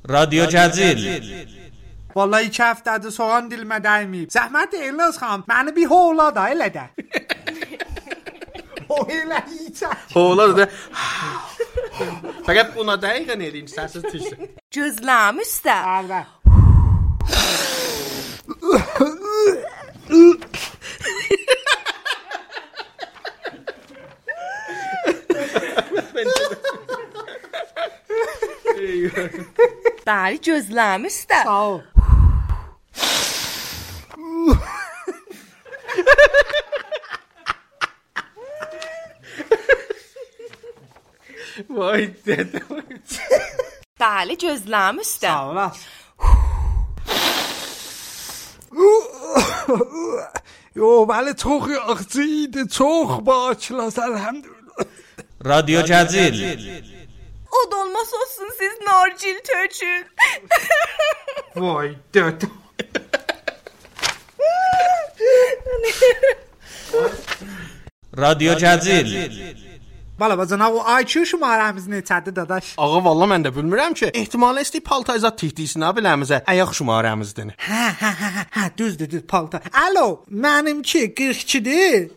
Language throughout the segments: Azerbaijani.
رادیو جزیل. Vallahi 2 həftədir soğan dilimə dəyməyib. Zəhmət Elnaz xanım, məni bir hoğla da elə də. O elə yiyəcək. Hoğla da. Fəqət buna dəqiqən edin, səsiz düşsün. Gözləm üstə. Arda. Bəli, gözləm üstə. Sağ ol. Vay dədə. Bəli, gözləm üstə. Sağ ol. Yo, bəli çox yaxşı idi, çox bağışlas, elhamdülillah. رادیو جزیل. O da olmaz olsun siz narcil tökün. Vay dədə. رادیو جزیل. Bala bacana, o IQ şumaramız neçədir dadaş? Ağa valla mən də bilmirəm ki, ehtimal esti paltayzat tihdisinə biləmizə ayaq şumaramızdır. Hə, düzdür, paltar. Alo, mənimki 42-dir.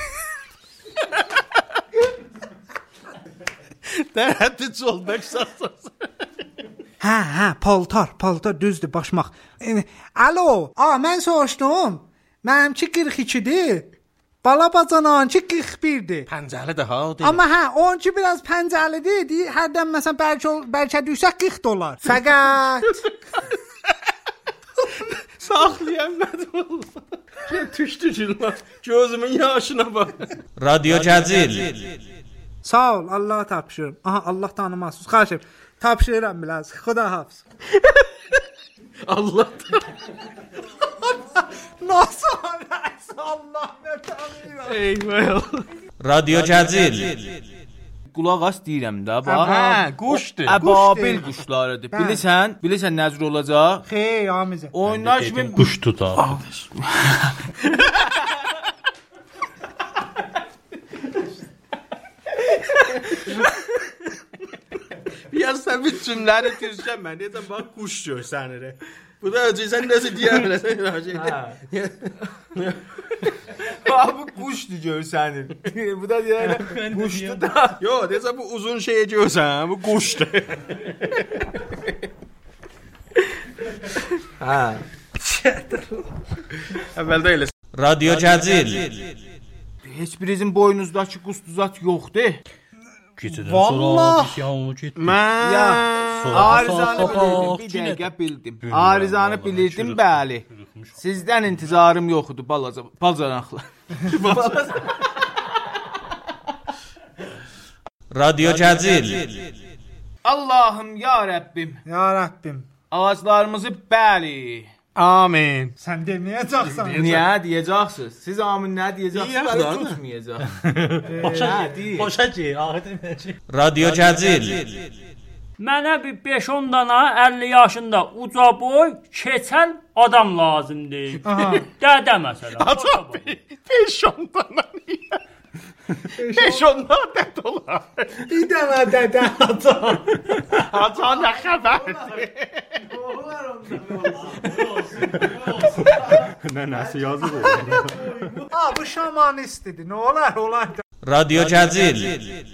Dərhətti çoldak sarsas. Hə, paltar, düzdür, başmaq. Alo, mən soruşdum. Mənimki 42-dir. Bala bacananki 41-dir. Pəncəli də ha o deyil. Amma hə, onunki biraz pəncəlidir. Hərdən məsələn bəlkə düşsə $40. Fəqət saxlayamadım valla. Düşdü güllər. Gözümün yaşına bax. رادیو جزیل. sağ ol, Allah'a tapşırırım. Aha, Allah tanımazsınız. Xahiş edirəm. Tapşırıram biraz. Xuda hafız. Allah. Nasıl Allah nə tanıyır. Eyvah. رادیو جزیل. Qulaq as deyirəm də, bax. Hə, quşdur. Əbabil quşlarıdır. Bilirsən nə cür olacaq? Xeyr, amizə. Oyunlar kimi Kuş tutar. Ya sən bir cümləri türsən mən deyəcəm bax quş görsənir. Bu da sən nəsə deyə bilərsən. Bax bu quşdur görsənir. Bu da deyirəm quşdur da. Yo, deyəsən bu uzun şeyi görsən, bu quşdur. Hə. Əvvəldə elə. رادیو جزیل. Heç birinizin boynunuzdakı qustuzat yoxdur. Gecədən Vallahi. sonra yağmur getdi. Mən Arizanı bilirdim, bir dəqiqə bildim. Arizanı bilirdim, bəli. Sizdən intizarım yoxdur, bacanaqlar. رادیو جزیل. Allahım, ya Rəbbim, Ya Rəbbim. ağaclarımızı bəli. Amin. Sən deməyəcəksən. Niyə deyəcəksiniz? Siz amin nə deyəcəksiniz? Deyək Bəli də. tutmayacaq. Başa gir, ahidin. رادیو جزیل. Mənə bir 5-10 dana 50 yaşında uca boy, keçəl adam lazımdır. Dədə məsələn. Ata 5-10 dana niyə? 5-10 dana dəd olar. Bir dənə dədə ata. Ata nə xəbərdir? Nənəsi yazıq oldu. Bu şamanistdir. Nə olar? رادیو جزیل.